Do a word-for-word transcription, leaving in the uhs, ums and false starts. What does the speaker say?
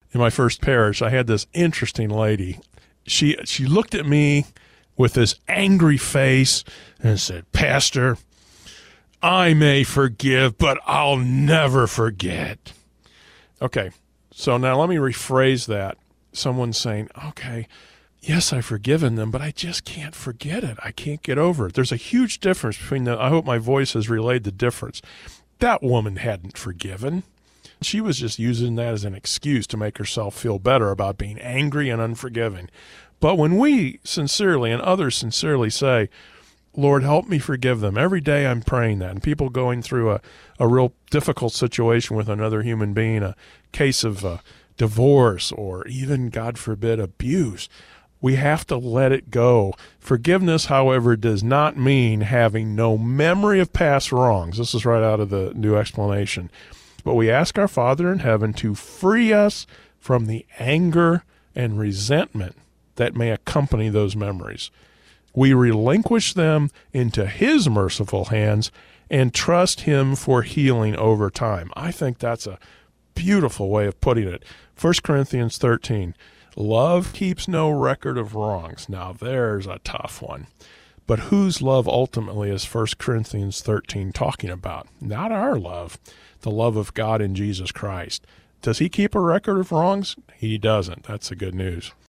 in my first parish, I had this interesting lady. She she looked at me with this angry face and said, "Pastor, I may forgive, but I'll never forget." Okay, so now let me rephrase that. Someone's saying, okay, yes, I've forgiven them, but I just can't forget it. I can't get over it. There's a huge difference between the, I hope my voice has relayed the difference. That woman hadn't forgiven. She was just using that as an excuse to make herself feel better about being angry and unforgiving. But when we sincerely and others sincerely say, Lord, help me forgive them, every day I'm praying that, and people going through a, a real difficult situation with another human being, a case of uh, divorce or even, God forbid, abuse, we have to let it go. Forgiveness, however, does not mean having no memory of past wrongs. This is right out of the New Explanation. But we ask our Father in heaven to free us from the anger and resentment that may accompany those memories. We relinquish them into his merciful hands and trust him for healing over time. I think that's a beautiful way of putting it. First Corinthians thirteen, love keeps no record of wrongs. Now there's a tough one. But whose love ultimately is First Corinthians thirteen talking about? Not our love, the love of God in Jesus Christ. Does he keep a record of wrongs? He doesn't. That's the good news.